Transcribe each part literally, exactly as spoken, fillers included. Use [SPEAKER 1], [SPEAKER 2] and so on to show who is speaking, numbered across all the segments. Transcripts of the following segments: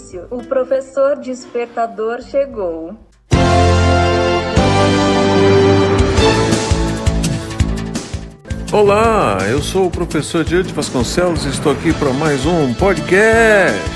[SPEAKER 1] silêncio. O professor despertador chegou.
[SPEAKER 2] Olá, eu sou o professor Diante Vasconcelos e estou aqui para mais um podcast.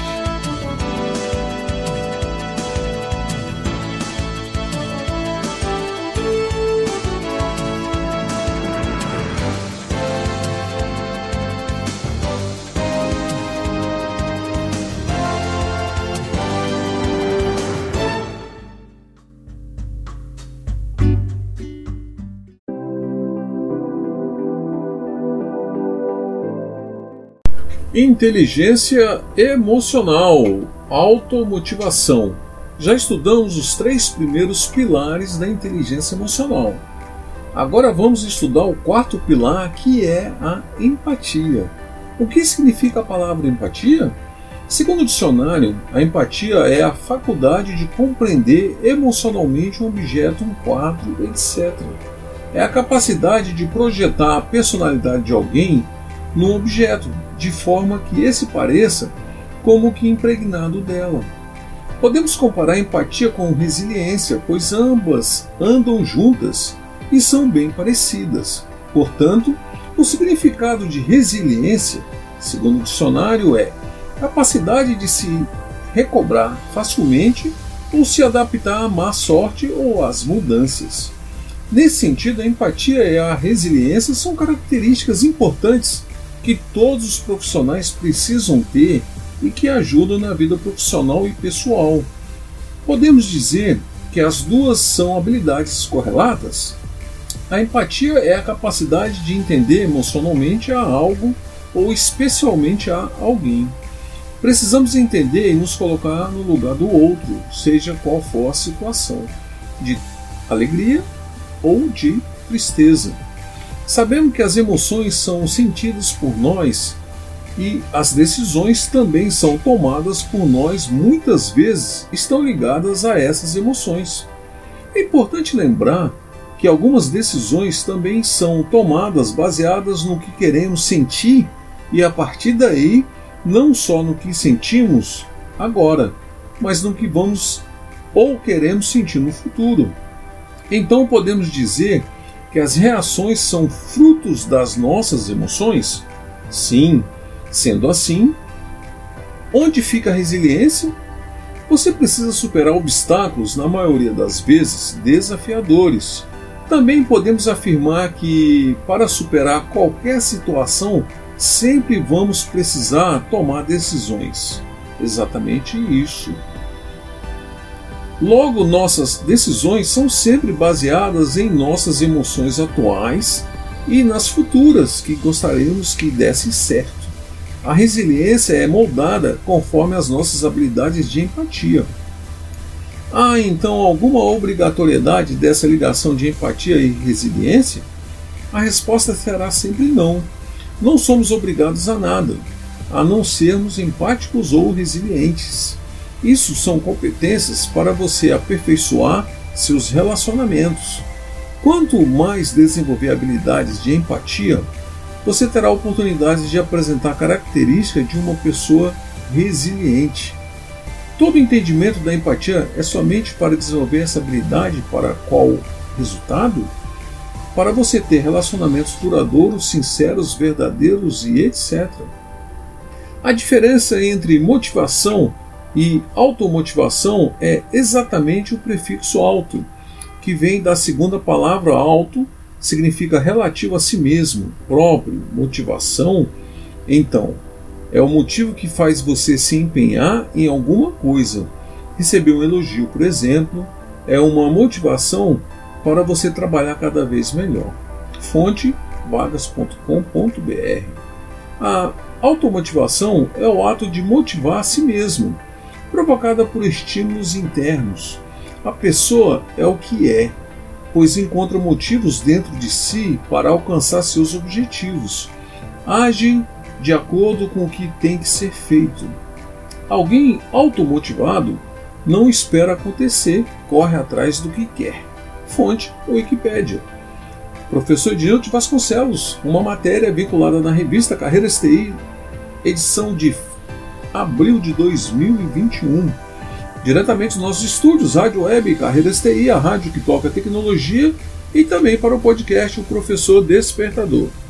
[SPEAKER 2] Inteligência emocional, automotivação. Já estudamos os três primeiros pilares da inteligência emocional. Agora vamos estudar o quarto pilar, que é a empatia. O que significa a palavra empatia? Segundo o dicionário, a empatia é a faculdade de compreender emocionalmente um objeto, um quadro, etcétera. É a capacidade de projetar a personalidade de alguém num objeto, de forma que esse pareça como que impregnado dela. Podemos comparar empatia com resiliência, pois ambas andam juntas e são bem parecidas. Portanto, o significado de resiliência, segundo o dicionário, é capacidade de se recobrar facilmente ou se adaptar à má sorte ou às mudanças. Nesse sentido, a empatia e a resiliência são características importantes que todos os profissionais precisam ter e que ajudam na vida profissional e pessoal. Podemos dizer que as duas são habilidades correlatas? A empatia é a capacidade de entender emocionalmente a algo ou especialmente a alguém. Precisamos entender e nos colocar no lugar do outro, seja qual for a situação, de alegria ou de tristeza. Sabemos que as emoções são sentidas por nós e as decisões também são tomadas por nós, muitas vezes estão ligadas a essas emoções. É importante lembrar que algumas decisões também são tomadas baseadas no que queremos sentir e a partir daí não só no que sentimos agora, mas no que vamos ou queremos sentir no futuro. Então podemos dizer que as reações são frutos das nossas emoções? Sim. Sendo assim, onde fica a resiliência? Você precisa superar obstáculos, na maioria das vezes, desafiadores. Também podemos afirmar que, para superar qualquer situação, sempre vamos precisar tomar decisões. Exatamente isso. Logo, nossas decisões são sempre baseadas em nossas emoções atuais e nas futuras que gostaríamos que dessem certo. A resiliência é moldada conforme as nossas habilidades de empatia. Há então alguma obrigatoriedade dessa ligação de empatia e resiliência? A resposta será sempre não. Não somos obrigados a nada, a não sermos empáticos ou resilientes. Isso são competências para você aperfeiçoar seus relacionamentos. Quanto mais desenvolver habilidades de empatia, você terá a oportunidade de apresentar características de uma pessoa resiliente. Todo entendimento da empatia é somente para desenvolver essa habilidade. Para qual resultado? Para você ter relacionamentos duradouros, sinceros, verdadeiros e etcétera. A diferença entre motivação e automotivação é exatamente o prefixo auto, que vem da segunda palavra auto, significa relativo a si mesmo, próprio, motivação. Então, é o motivo que faz você se empenhar em alguma coisa. Receber um elogio, por exemplo, é uma motivação para você trabalhar cada vez melhor. Fonte vagas ponto com ponto br. A automotivação é o ato de motivar a si mesmo, provocada por estímulos internos. A pessoa é o que é, pois encontra motivos dentro de si para alcançar seus objetivos. Age de acordo com o que tem que ser feito. Alguém automotivado não espera acontecer, corre atrás do que quer. Fonte Wikipédia. Professor Diante Vasconcelos, uma matéria vinculada na revista Carreiras T I, edição de abril de dois mil e vinte e um. Diretamente dos nossos estúdios, Rádio Web Carreiras T I, a rádio que toca tecnologia, e também para o podcast O Professor Despertador.